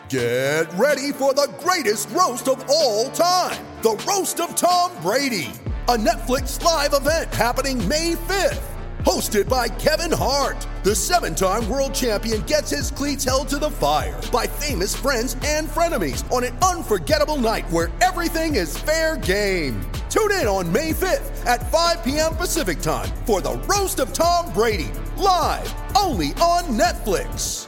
Get ready for the greatest roast of all time, the Roast of Tom Brady, a Netflix live event happening May 5th. Hosted by Kevin Hart, the 7-time world champion gets his cleats held to the fire by famous friends and frenemies on an unforgettable night where everything is fair game. Tune in on May 5th at 5 p.m. Pacific time for the Roast of Tom Brady, live only on Netflix.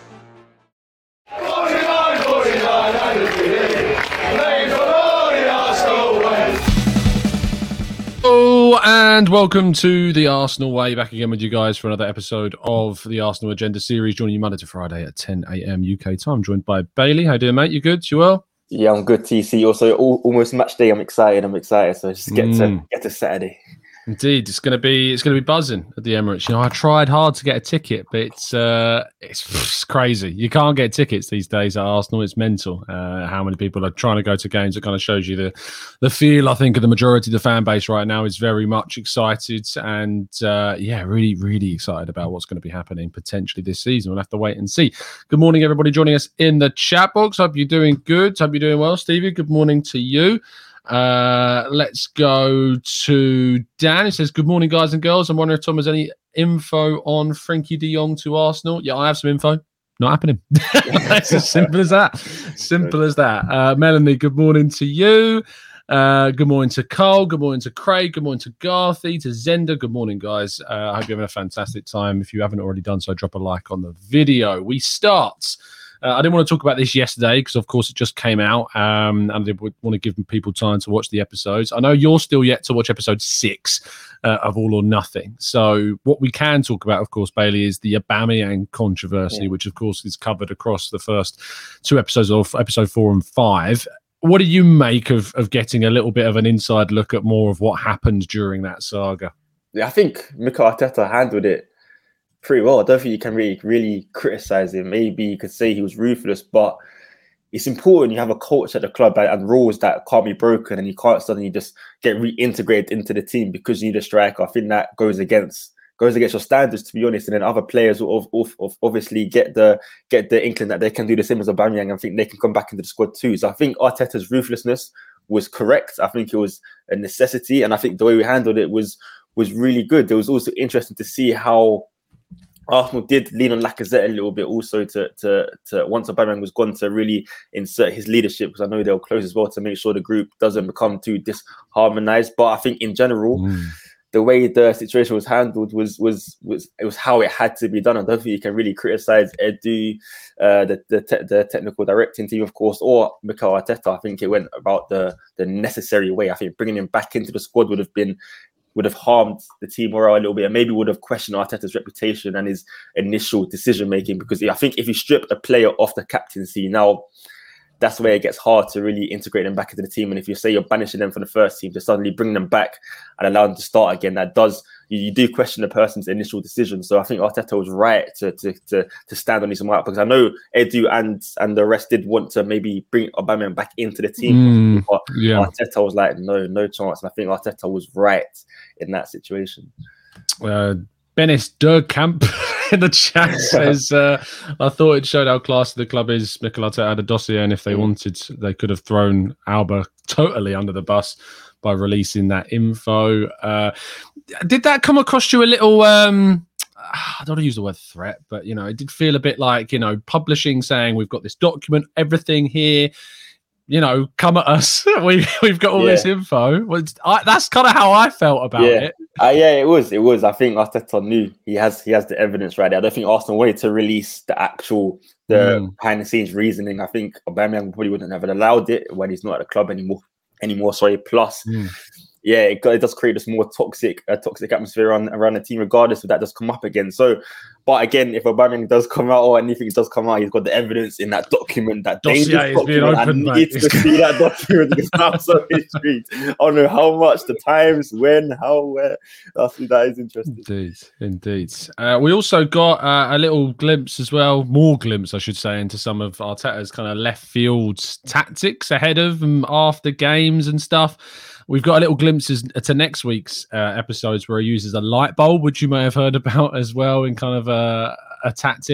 Hello and welcome to the Arsenal Way. Back again with you guys for another episode of the Arsenal Agenda series, joining you Monday to Friday at 10 a.m. UK time. Joined by Bailey. How you doing, mate? You good? You well? Yeah, I'm good, TC. Also, almost match day. I'm excited. So just get to Saturday. Indeed, it's going to be buzzing at the Emirates. You know, I tried hard to get a ticket, but it's crazy. You can't get tickets these days at Arsenal. It's mental how many people are trying to go to games. It kind of shows you the feel. I think of the majority of the fan base right now is very much excited and really, really excited about what's going to be happening potentially this season. We'll have to wait and see. Good morning, everybody joining us in the chat box. Hope you're doing good. Hope you're doing well, Stevie. Good morning to you. Let's go to Dan. He says, good morning, guys and girls. I'm wondering if Tom has any info on Frenkie de Jong to Arsenal. Yeah, I have some info. Not happening. It's as simple as that. Melanie, good morning to you. Good morning to Carl. Good morning to Craig. Good morning to Garthy, to Zenda. Good morning, guys. I hope you're having a fantastic time. If you haven't already done so, drop a like on the video. We start. I didn't want to talk about this yesterday because, of course, it just came out and I did want to give people time to watch the episodes. I know you're still yet to watch episode 6 of All or Nothing. So what we can talk about, of course, Bailey, is the Aubameyang controversy, which, of course, is covered across the first 2 episodes of episode 4 and 5. What do you make of getting a little bit of an inside look at more of what happened during that saga? Yeah, I think Mikel Arteta handled it pretty well. I don't think you can really criticize him. Maybe you could say he was ruthless, but it's important you have a coach at the club and rules that can't be broken, and you can't suddenly just get reintegrated into the team because you need a striker. I think that goes against your standards, to be honest. And then other players will obviously get the inkling that they can do the same as Aubameyang and think they can come back into the squad too. So I think Arteta's ruthlessness was correct. I think it was a necessity, and I think the way we handled it was really good. It was also interesting to see how Arsenal did lean on Lacazette a little bit also to once Aubameyang was gone, to really insert his leadership, because I know they'll close as well to make sure the group doesn't become too disharmonized. But I think in general, the way the situation was handled was how it had to be done. I don't think you can really criticize Edu, the technical directing team, of course, or Mikel Arteta. I think it went about the necessary way. I think bringing him back into the squad would have harmed the team morale a little bit, and maybe would have questioned Arteta's reputation and his initial decision-making, because I think if you strip a player off the captaincy now, that's where it gets hard to really integrate them back into the team. And if you say you're banishing them from the first team, to suddenly bring them back and allow them to start again, you do question the person's initial decision. So I think Arteta was right to stand on his mark, because I know Edu and the rest did want to maybe bring Aubameyang back into the team, but Arteta was like, no chance. And I think Arteta was right in that situation. Bennis Durkamp in the chat says, I thought it showed how classy the club is. Mikel Arteta had a dossier, and if they wanted, they could have thrown Alba totally under the bus by releasing that info. Did that come across you a little, I don't want to use the word threat, but, it did feel a bit like, publishing saying, we've got this document, everything here, come at us. We've got all this info. That's kind of how I felt about it. It was. I think Arteta knew he has the evidence right there. I don't think Arsenal wanted to release the behind the scenes reasoning. I think Aubameyang probably wouldn't have allowed it when he's not at the club anymore. Plus, it does create this more toxic atmosphere around the team, regardless if that does come up again. So, but again, if Aubameyang does come out, or anything does come out, he's got the evidence in that document, that dossier is being opened. I need to see that document, because that's so history. I don't know how much, the times, when, how, where. That is interesting. Indeed. We also got a little glimpse as well, more glimpse, I should say, into some of Arteta's kind of left field tactics ahead of and after games and stuff. We've got a little glimpses to next week's episodes where he uses a light bulb, which you may have heard about as well, in kind of a tactic.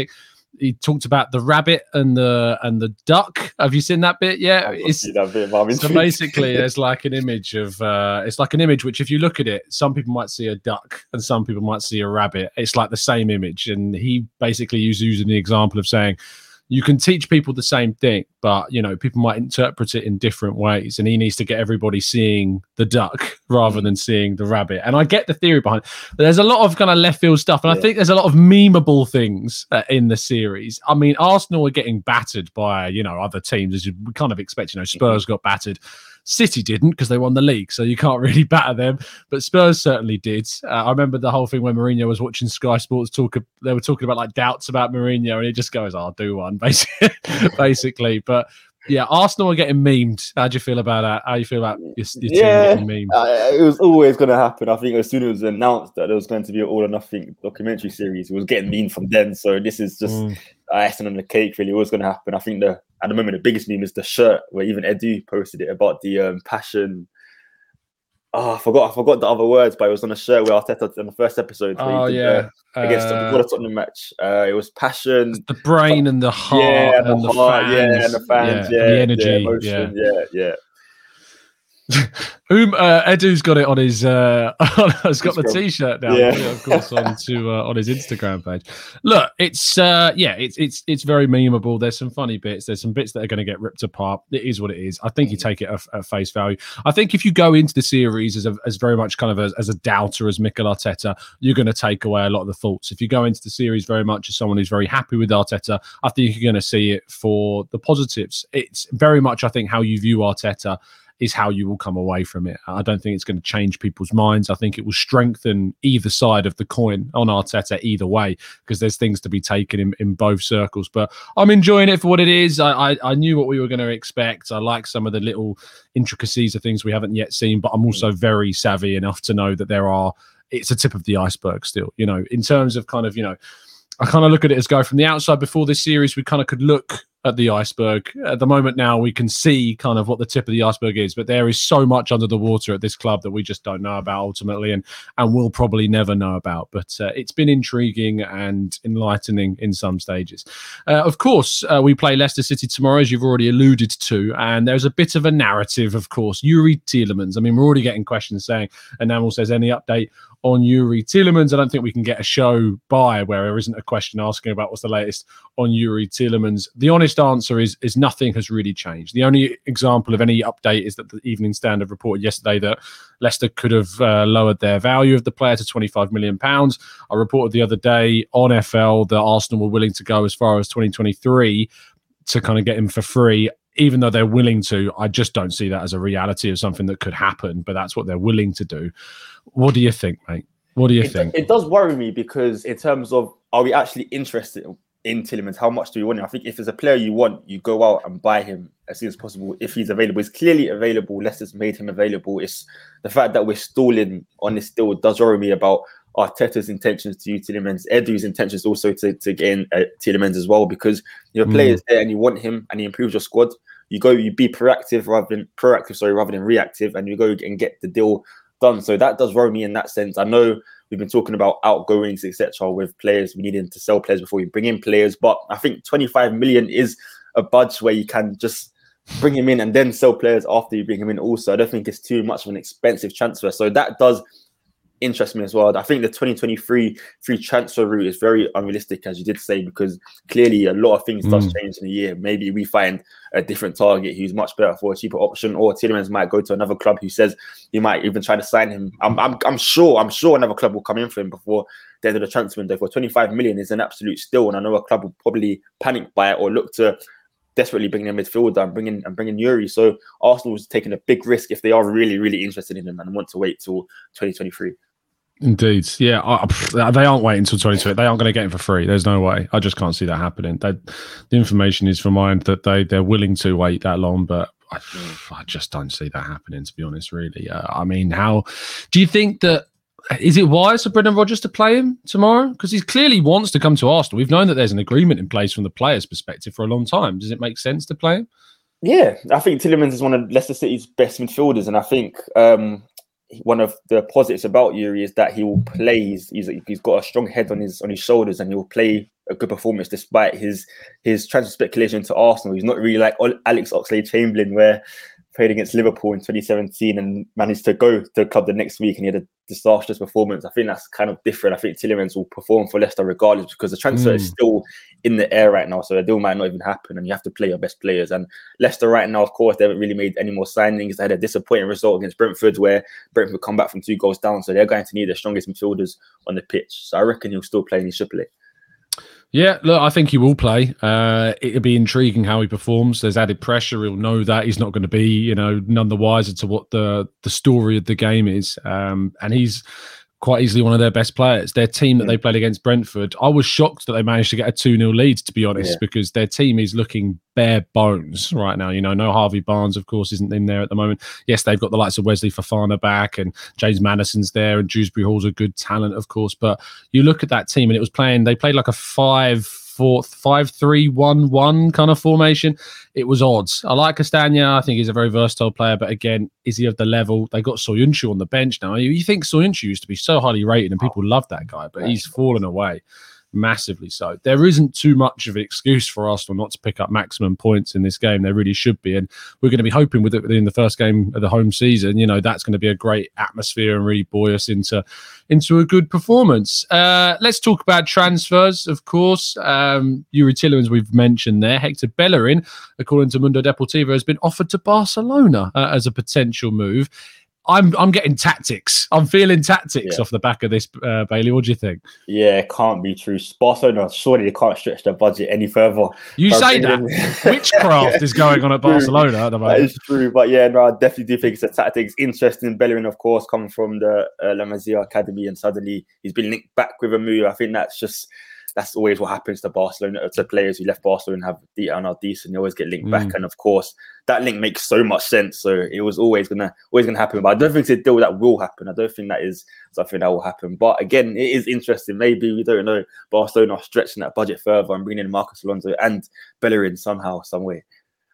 he talked about the rabbit and the duck. Have you seen that bit? Yeah, so basically, there's like an image of it's like an image which, if you look at it, some people might see a duck and some people might see a rabbit. It's like the same image, and he basically was using the example of saying, you can teach people the same thing, but, you know, people might interpret it in different ways. And he needs to get everybody seeing the duck rather than seeing the rabbit. And I get the theory behind it. But there's a lot of kind of left field stuff. And I think there's a lot of memeable things in the series. I mean, Arsenal are getting battered by, you know, other teams, as you kind of expect. You know, Spurs got battered. City didn't, because they won the league, so you can't really batter them. But Spurs certainly did. I remember the whole thing when Mourinho was watching Sky Sports talk. They were talking about like doubts about Mourinho, and he just goes, "I'll do one," basically. But yeah, Arsenal are getting memed. How do you feel about that? How do you feel about your team getting memed? It was always going to happen. I think as soon as it was announced that there was going to be an All or Nothing documentary series, it was getting memed from then. So this is just icing on the cake, really. It was going to happen. I think at the moment, the biggest meme is the shirt, where even Edu posted it about the passion. Oh, I forgot the other words, but it was on a shirt where Arteta in the first episode. Against the Tottenham match. It was passion, the brain and the heart, and the fans, the energy, the emotion, yeah. Edu's got it on his. Has got the T-shirt now, of course, on his Instagram page. Look, it's very memeable. There's some funny bits. There's some bits that are going to get ripped apart. It is what it is. I think you take it at face value. I think if you go into the series as very much kind of as a doubter, as Mikel Arteta, you're going to take away a lot of the faults. If you go into the series very much as someone who's very happy with Arteta, I think you're going to see it for the positives. It's very much, I think, how you view Arteta is how you will come away from it. I don't think it's going to change people's minds. I think it will strengthen either side of the coin on Arteta either way, because there's things to be taken in both circles. But I'm enjoying it for what it is. I knew what we were going to expect. I like some of the little intricacies of things we haven't yet seen, but I'm also very savvy enough to know that it's a tip of the iceberg still, you know, in terms of kind of, you know, I kind of look at it as go from the outside. Before this series, we kind of could look at the iceberg. At the moment now, we can see kind of what the tip of the iceberg is, but there is so much under the water at this club that we just don't know about ultimately, and we'll probably never know about. But it's been intriguing and enlightening in some stages. Of course, we play Leicester City tomorrow, as you've already alluded to, and there's a bit of a narrative, of course. Youri Tielemans. I mean, we're already getting questions saying, Enamel says, any update on Youri Tielemans? I don't think we can get a show by where there isn't a question asking about what's the latest on Youri Tielemans. The honest answer is nothing has really changed. The only example of any update is that the Evening Standard reported yesterday that Leicester could have lowered their value of the player to £25 million. I reported the other day on FL that Arsenal were willing to go as far as 2023 to kind of get him for free. Even though they're willing to, I just don't see that as a reality of something that could happen, but that's what they're willing to do. What do you think, mate? What do you think? It does worry me, because in terms of, are we actually interested in Tielemans? How much do we want him? I think if there's a player you want, you go out and buy him as soon as possible if he's available. He's clearly available. Leicester's made him available. It's the fact that we're stalling on this deal does worry me about Arteta's intentions to use Tielemans, Edu's intentions also to get in Tielemans as well, because your player's there and you want him and he improves your squad. You be proactive rather than reactive, and you go and get the deal done. So that does worry me in that sense. I know we've been talking about outgoings, etc., with players. We needing to sell players before we bring in players, but I think 25 million is a budge where you can just bring him in and then sell players after you bring him in. Also, I don't think it's too much of an expensive transfer. So that does interest me as well. I think the 2023 free transfer route is very unrealistic, as you did say, because clearly a lot of things does change in a year. Maybe we find a different target who's much better for a cheaper option, or Tielemans might go to another club who says he might even try to sign him. I'm sure another club will come in for him before the end of the transfer window. For 25 million is an absolute steal, and I know a club will probably panic buy it or look to desperately bring in a midfielder and bringing Youri. So Arsenal's taking a big risk if they are really, really interested in him and want to wait till 2023. Indeed, yeah. They aren't waiting until 2020. They aren't going to get him for free. There's no way. I just can't see that happening. The information is from mine that they're willing to wait that long, but I just don't see that happening, to be honest, really. I mean, how do you think that? Is it wise for Brendan Rodgers to play him tomorrow? Because he clearly wants to come to Arsenal. We've known that there's an agreement in place from the player's perspective for a long time. Does it make sense to play him? Yeah, I think Tielemans is one of Leicester City's best midfielders, and I think one of the positives about Youri is that he will play. He's got a strong head on his shoulders, and he'll play a good performance despite his transfer speculation to Arsenal. He's not really like Alex Oxlade-Chamberlain, where played against Liverpool in 2017 and managed to go to the club the next week and he had a disastrous performance. I think that's kind of different. I think Tielemans will perform for Leicester regardless because the transfer is still in the air right now, so the deal might not even happen and you have to play your best players. And Leicester right now, of course, they haven't really made any more signings. They had a disappointing result against Brentford where Brentford come back from 2 goals down, so they're going to need the strongest midfielders on the pitch. So I reckon he'll still play and he should play. Yeah, look, I think he will play. It'll be intriguing how he performs. There's added pressure. He'll know that he's not going to be, none the wiser to what the story of the game is. And he's quite easily one of their best players. Their team that they played against Brentford, I was shocked that they managed to get a 2-0 lead, to be honest, because their team is looking bare bones right now. No Harvey Barnes, of course, isn't in there at the moment. Yes, they've got the likes of Wesley Fofana back and James Maddison's there and Dewsbury Hall's a good talent, of course. But you look at that team and they played like a 5-3-1-1 kind of formation. It was odds. I like Castagna. I think he's a very versatile player, but again, is he of the level? They got Soyuncu on the bench now. You think Soyuncu used to be so highly rated and people loved that guy, but he's fallen away massively. So there isn't too much of an excuse for Arsenal not to pick up maximum points in this game. There really should be, and we're going to be hoping with it within the first game of the home season. That's going to be a great atmosphere and really buoy us into a good performance. Let's talk about transfers, of course. Youri Tielemans, we've mentioned there. Hector Bellerin, according to Mundo Deportivo, has been offered to Barcelona as a potential move. I'm getting tactics. I'm feeling tactics off the back of this, Bailey. What do you think? Yeah, it can't be true. Barcelona, surely they can't stretch their budget any further. You say that. Witchcraft is going on at Barcelona at the moment. That is true. But yeah, no, I definitely do think it's a tactics. Interesting. Bellerin, of course, coming from the La Masia Academy and suddenly he's been linked back with a move. I think that's always what happens to Barcelona, to players who left Barcelona and are decent. They always get linked back, and of course, that link makes so much sense. So it was always gonna happen. But I don't think it's a deal that will happen. I don't think that is something that will happen. But again, it is interesting. Maybe we don't know. Barcelona are stretching that budget further and bringing in Marcos Alonso and Bellerin somehow, some way.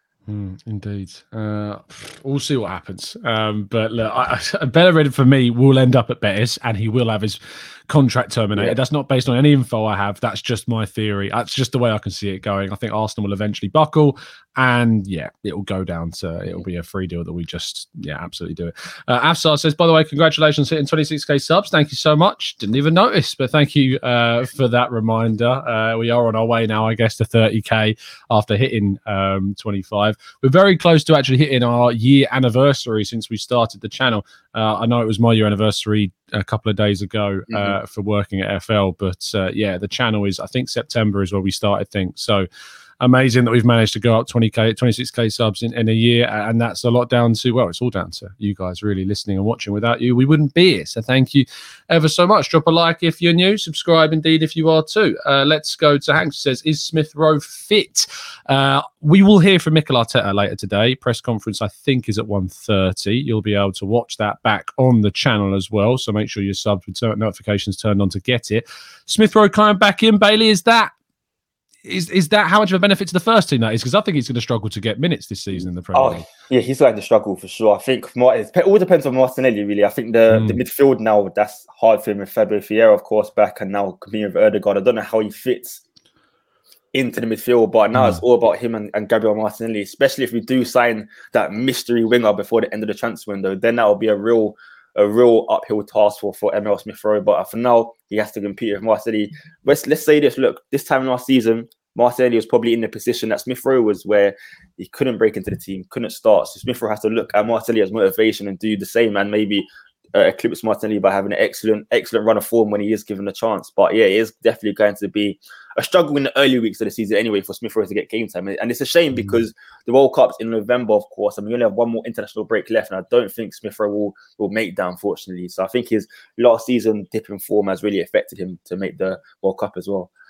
Indeed. We'll see what happens. But look, Bellerin for me will end up at Betis and he will have his contract terminated. That's not based on any info I have. That's just my theory. That's just the way I can see it going. I think Arsenal will eventually buckle and it will go down to, it'll be a free deal that we just, absolutely do it. Afsar says, by the way, congratulations hitting 26k subs. Thank you so much. Didn't even notice, but thank you for that reminder. We are on our way now, I guess, to 30k after hitting 25. We're very close to actually hitting our year anniversary since we started the channel. I know it was my year anniversary a couple of days ago for working at FL, but the channel is, I think September is where we started things. So amazing that we've managed to go up 26k subs in a year, and that's a lot down to, it's all down to you guys really listening and watching. Without you, we wouldn't be here. So thank you ever so much. Drop a like if you're new, subscribe indeed if you are too. Let's go to Hank, who says, is Smith Rowe fit? We will hear from Mikel Arteta later today. Press conference, I think, is at 1:30. You'll be able to watch that back on the channel as well. So make sure you're subbed with notifications turned on to get it. Smith Rowe coming back in, Bailey, is that how much of a benefit to the first team that is? Because I think he's going to struggle to get minutes this season in the Premier League. Yeah, he's going to struggle for sure. I think it all depends on Martinelli, really. I think the midfield now, that's hard for him with Fabio Vieira, of course, back, and now competing with Ødegaard. I don't know how he fits into the midfield, but now it's all about him and Gabriel Martinelli, especially if we do sign that mystery winger before the end of the transfer window. Then that will be a real uphill task for Emile Smith Rowe. But for now, he has to compete with Martinelli. Let's say this, look, this time last season, Martinelli was probably in the position that Smith Rowe was, where he couldn't break into the team, couldn't start. So Smith Rowe has to look at Martinelli as motivation and do the same, and maybe eclipse Martinelli by having an excellent run of form when he is given a chance. But it is definitely going to be a struggle in the early weeks of the season anyway for Smith Rowe to get game time. And it's a shame because the World Cup's in November, of course, and we only have one more international break left, and I don't think Smith Rowe will make that, unfortunately. So I think his last season dip in form has really affected him to make the World Cup as well.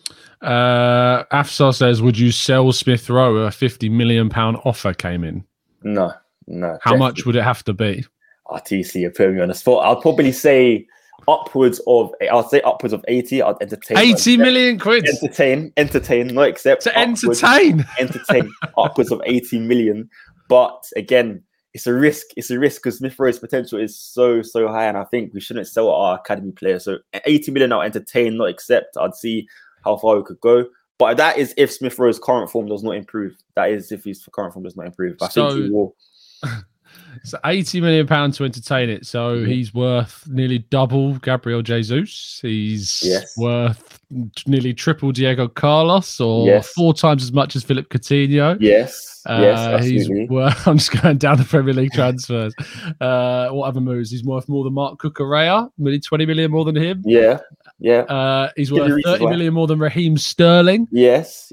Afsar says, would you sell Smith Rowe? A £50 million offer came in. No. How much would it have to be? RTC, you put me on the spot. I'll probably say upwards of 80. I'd entertain 80 million quid. Entertain, not accept. To entertain upwards of 80 million. But again, it's a risk. It's a risk because Smith Rowe's potential is so high, and I think we shouldn't sell our academy players. So 80 million, I'll entertain, not accept. I'd see how far we could go. But that is if Smith Rowe's current form does not improve. That is if his current form does not improve. I think he will. So £80 million to entertain it. So he's worth nearly double Gabriel Jesus. He's worth nearly triple Diego Carlos, or 4 times as much as Philip Coutinho. Yes, absolutely. He's worth, I'm just going down the Premier League transfers. What other moves? He's worth more than Marc Cucurella, nearly 20 million more than him. Yeah. He's worth 30 million more than Raheem Sterling. Yes.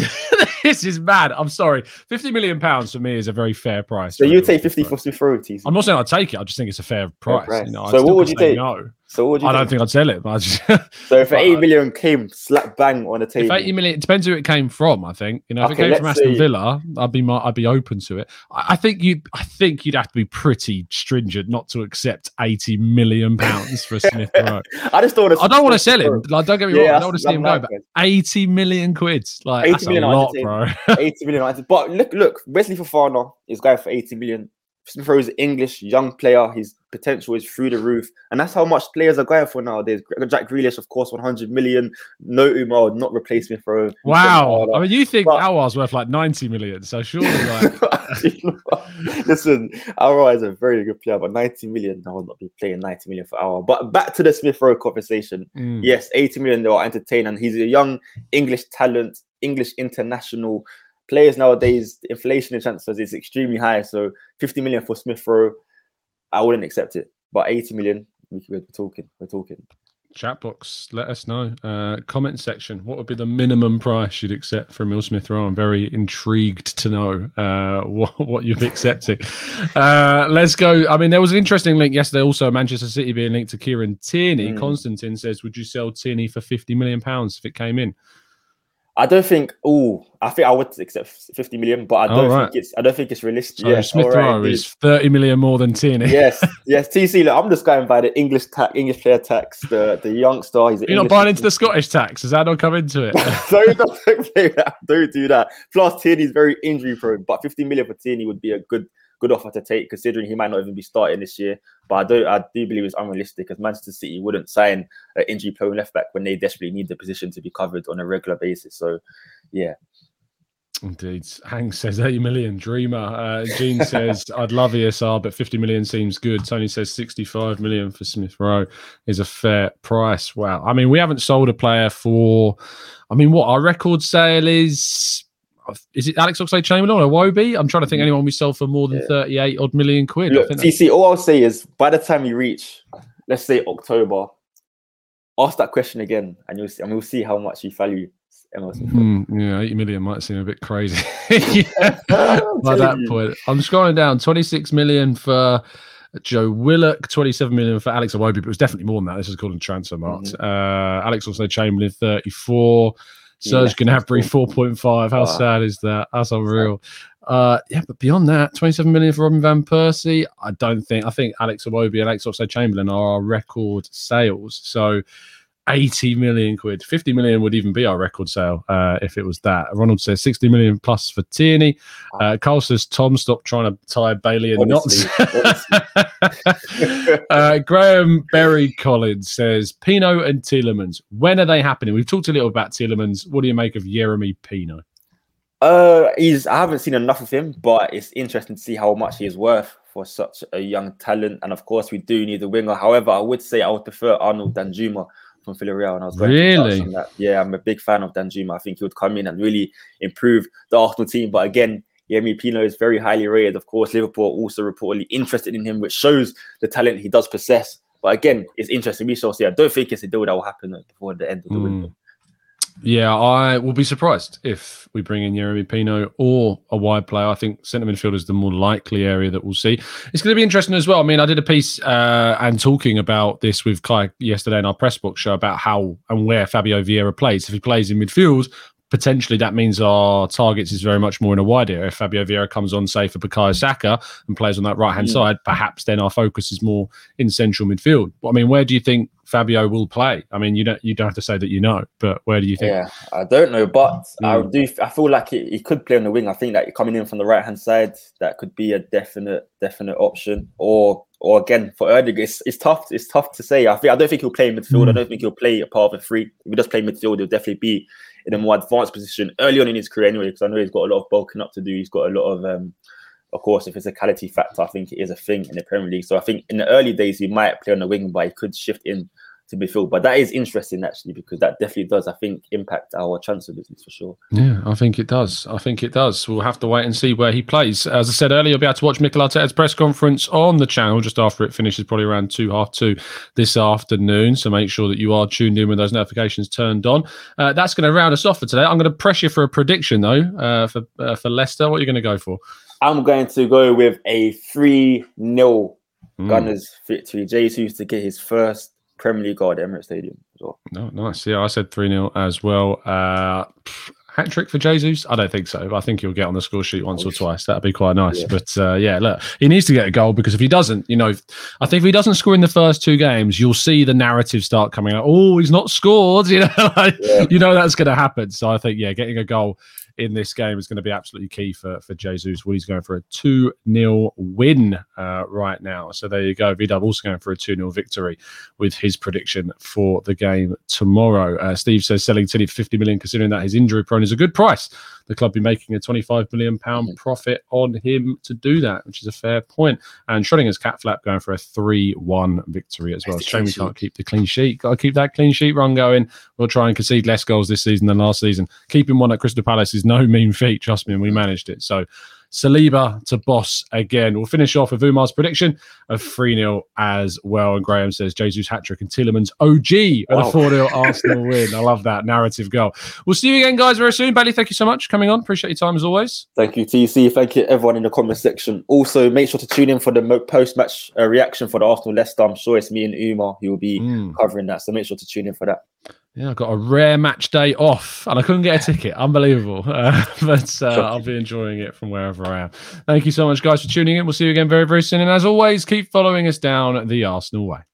This is mad. I'm sorry. £50 million for me is a very fair price. So you take 50 for Smith Rowe, TC? I'm not saying I'd take it. I just think it's a fair price. You know, so what would you take? No. So what would you I don't think I'd sell it. So if 8 million came slap bang on the table, if 80 million, it depends who it came from. I think, you know, if it came from Aston Villa, I'd be open to it. I think you'd have to be pretty stringent not to accept £80 million for Smith Rowe. I just don't want to sell him. Like, don't get me wrong. I don't want to see him go, but 80 million quid, like, that's a lot, bro. 80 million. But look, Wesley Fofana is going for 80 million. Smith Rowe is an English young player. His potential is through the roof, and that's how much players are going for nowadays. Jack Grealish, of course, 100 million. No Umar, not replace Smith Rowe. Wow, I mean, you think Aouar's worth like 90 million? So surely, like, listen, Aouar is a very good player, but 90 million, I would not be playing 90 million for Aouar. But back to the Smith Rowe conversation. Yes, 80 million they are entertaining, and he's a young English talent, English international. Players nowadays, the inflation in transfers is extremely high. So 50 million for Smith Rowe, I wouldn't accept it. But 80 million, we're talking. Chat box, let us know. Comment section, what would be the minimum price you'd accept for Emile Smith Rowe? I'm very intrigued to know what you've accepted. Let's go. I mean, there was an interesting link yesterday. Also, Manchester City being linked to Kieran Tierney. Constantine says, would you sell Tierney for £50 million if it came in? I don't think. I think I would accept 50 million, but I don't think it's realistic. So Smith Rowe is 30 million more than Tierney. Yes. TC. Look, I'm just going by the English player tax. The youngster. You're not buying into the Scottish tax. Does that not come into it? Don't do that. Plus, Tierney's very injury prone, but 50 million for Tierney would be a good offer to take, considering he might not even be starting this year. But I do believe it's unrealistic, as Manchester City wouldn't sign an injury-prone left-back when they desperately need the position to be covered on a regular basis. So, yeah. Indeed. Hank says 80 million, dreamer. Gene says, I'd love ESR, but 50 million seems good. Tony says 65 million for Smith Rowe is a fair price. Wow. I mean, we haven't sold a player for, what our record sale is it Alex Oxlade-Chamberlain or Iwobi? I'm trying to think anyone we sold for more than 38 odd million quid. Look, TC, all I'll say is by the time you reach, let's say October, ask that question again and we'll see how much you value Emile Smith Rowe. 80 million might seem a bit crazy. By that point. I'm scrolling down, 26 million for Joe Willock, 27 million for Alex Iwobi, but it was definitely more than that. This is called a transfer market. Alex Oxlade-Chamberlain, 34. Serge Gnabry, 4.5. How sad is that? That's unreal. But beyond that, 27 million for Robin Van Persie. I think Alex Iwobi and Alex Oxlade-Chamberlain are our record sales. So 80 million quid. 50 million would even be our record sale if it was that. Ronald says 60 million plus for Tierney. Carl says, Tom, stop trying to tie Bailey in knots. Graham Berry Collins says, Pino and Tielemans, when are they happening? We've talked a little about Tielemans. What do you make of Yeremy Pino? I haven't seen enough of him, but it's interesting to see how much he is worth for such a young talent. And of course, we do need a winger. However, I would say I would prefer Arnold Danjuma from Villarreal, and I was going to touch on that. Yeah, I'm a big fan of Danjuma. I think he would come in and really improve the Arsenal team. But again, Yeremy Pino is very highly rated. Of course, Liverpool are also reportedly interested in him, which shows the talent he does possess. But again, it's interesting. We shall see. I don't think it's a deal that will happen before the end of the window. Yeah, I will be surprised if we bring in Yeremy Pino or a wide player. I think centre midfield is the more likely area that we'll see. It's going to be interesting as well. I mean, I did a piece and talking about this with Kai yesterday in our press box show about how and where Fabio Vieira plays. If he plays in midfield, potentially that means our targets is very much more in a wide area. If Fabio Vieira comes on, say, for Bukayo Saka and plays on that right-hand side, perhaps then our focus is more in central midfield. But, I mean, where do you think Fabio will play? I mean, you don't have to say that you know, but where do you think? Yeah, I don't know, but I feel like he could play on the wing. I think that coming in from the right hand side, that could be a definite option. Or again for Erling, it's tough to say. I don't think he'll play in midfield. I don't think he'll play a part of a three. If he does play midfield, he'll definitely be in a more advanced position early on in his career anyway, because I know he's got a lot of bulking up to do. He's got a lot of course, if it's a physicality factor, I think it is a thing in the Premier League. So I think in the early days, he might play on the wing, but he could shift in to midfield. But that is interesting, actually, because that definitely does, I think, impact our transfer business for sure. Yeah, I think it does. We'll have to wait and see where he plays. As I said earlier, you'll be able to watch Mikel Arteta's press conference on the channel just after it finishes, probably around 2:30 this afternoon. So make sure that you are tuned in with those notifications turned on. That's going to round us off for today. I'm going to press you for a prediction, though, for Leicester. What are you going to go for? I'm going to go with a 3-0 Gunners victory. Jesus to get his first Premier League goal at Emirates Stadium as well. No, nice. Yeah, I said 3-0 as well. Hat trick for Jesus? I don't think so. But I think he'll get on the score sheet once or twice. That'd be quite nice. Yeah. But look, he needs to get a goal, because if he doesn't, I think if he doesn't score in the first 2 games, you'll see the narrative start coming out. Oh, he's not scored. That's going to happen. So I think, getting a goal in this game is going to be absolutely key for Jesus. Woody's going for a 2-0 win right now. So there you go. Vidal also going for a 2-0 victory with his prediction for the game tomorrow. Steve says selling Tilly for 50 million, considering that his injury prone, is a good price. The club be making a £25 million profit on him to do that, which is a fair point. And Schrodinger's Cat Flap going for a 3-1 victory as well. It's a shame we can't keep the clean sheet. Got to keep that clean sheet run going. We'll try and concede less goals this season than last season. Keeping one at Crystal Palace is no mean feat, trust me, and we managed it. So Saliba to boss again. We'll finish off with Umar's prediction of 3-0 as well. And Graham says Jesus hat-trick and Tielemans OG at a 4-0 Arsenal win. I love that narrative goal. We'll see you again, guys, very soon. Bailey, thank you so much for coming on. Appreciate your time as always. Thank you, TC. Thank you, everyone in the comment section. Also, make sure to tune in for the post-match reaction for the Arsenal-Leicester. I'm sure it's me and Umar who will be covering that. So make sure to tune in for that. Yeah, I got a rare match day off and I couldn't get a ticket. Unbelievable. But I'll be enjoying it from wherever I am. Thank you so much, guys, for tuning in. We'll see you again very, very soon. And as always, keep following us down the Arsenal way.